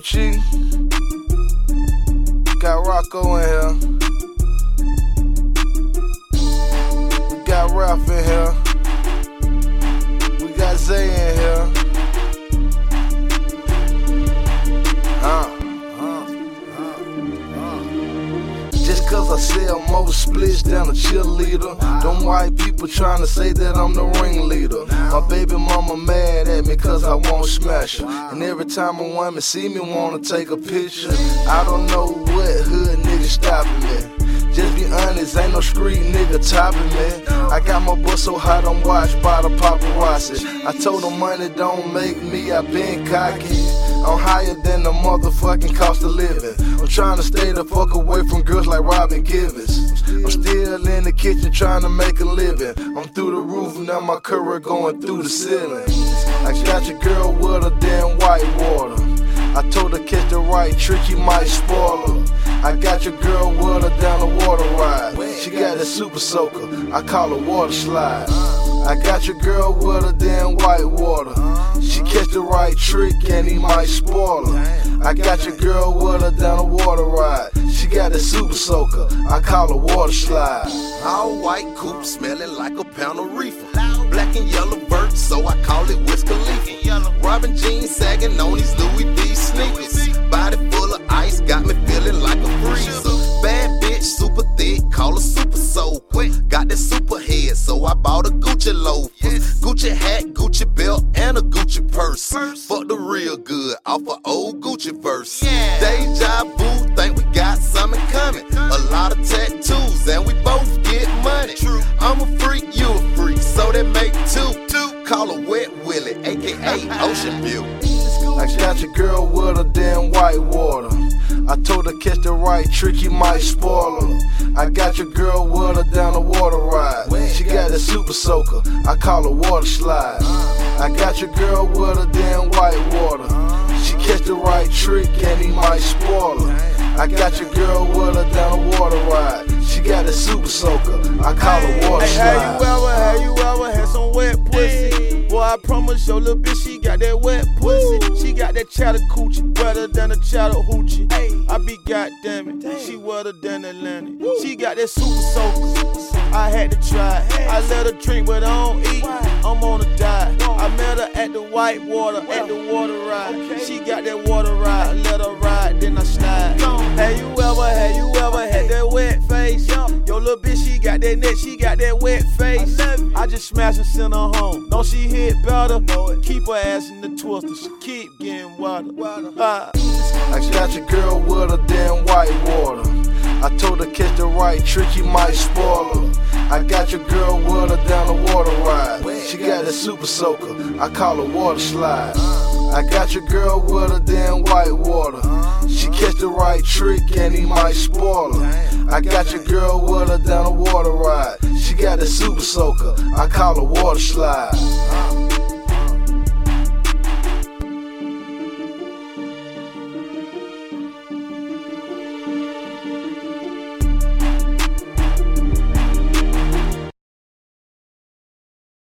Gucci. Got Rocco in here. We got Ralph in here. We got Zay in here. Just cause I sell more splits than a cheerleader, them white people tryna say that I'm the ringleader. My baby mama mad at me cause I won't smash her, and every time a woman see me wanna take a picture. I don't know what hood nigga stopping me. Just be honest, ain't no street nigga topping me. I got my butt so hot I'm watched by the paparazzi. I told them money don't make me, I been cocky. I'm higher than the motherfucking cost of living. I'm trying to stay the fuck away from girls like Robin Givens. I'm still in the kitchen trying to make a living. I'm through the roof, now my career going through the ceiling. I got your girl with a damn white water. I told her catch the right trick, you might spoil her. I got your girl with her down the water ride. She got that super soaker, I call her water slide. I got your girl with her damn white water. She catch the right trick and he might spoil her. I got your girl with her down the water ride. She got that super soaker, I call her water slide. All white coupe smelling like a pound of reefer. Black and yellow vert, so I call it Wiz Khalifa. Robin jeans sagging on these Louis V sneakers. Body full of ice, got me feeling like a freezer. Bad bitch, super thick, call her super soul. Got that super head, so I bought a Gucci loafers. Gucci hat, Gucci belt, and a Gucci purse. Fuck the real good, off an old Gucci verse. Deja vu, think we got something coming. A lot of tattoos, and we both get money. I'm a freak, you a freak, so that make two. Call her Wet Willie, aka Ocean View. I got your girl with a damn white water. I told her catch the right trick, you might spoil her. I got your girl with her down the water ride. She got that super soaker, I call her water slide. I got your girl with her damn white water. She catch the right trick and he might spoil her. I got your girl with her down the water ride. She got that super soaker, I call her water slide. Have you ever had some wet pussy? Boy, I promise your little bitch, she got that wet pussy. She got that Chattahoochee, wetter than a Chattahoochee. I be goddamn it, she wetter than Atlantic. She got that super soaker, I had to try. I let her drink, but I don't eat, I'm on a diet. I met her at the white water, at the water ride. She got that water ride, I let her ride, then I slide. Have you ever had that wet face? Your little bitch, she got that neck, she got that wet face. I just smash and send her home. Don't she hit better? Keep her ass in the twister, she keep getting water. I got your girl with a damn white water. I told her catch the right trick, you might spoil her. I got your girl with her down the water ride. She got that super soaker, I call her water slide. I got your girl with her damn white water. She catch the right trick and he might spoil her. I got your girl with her down the water ride. She got that super soaker, I call her water slide.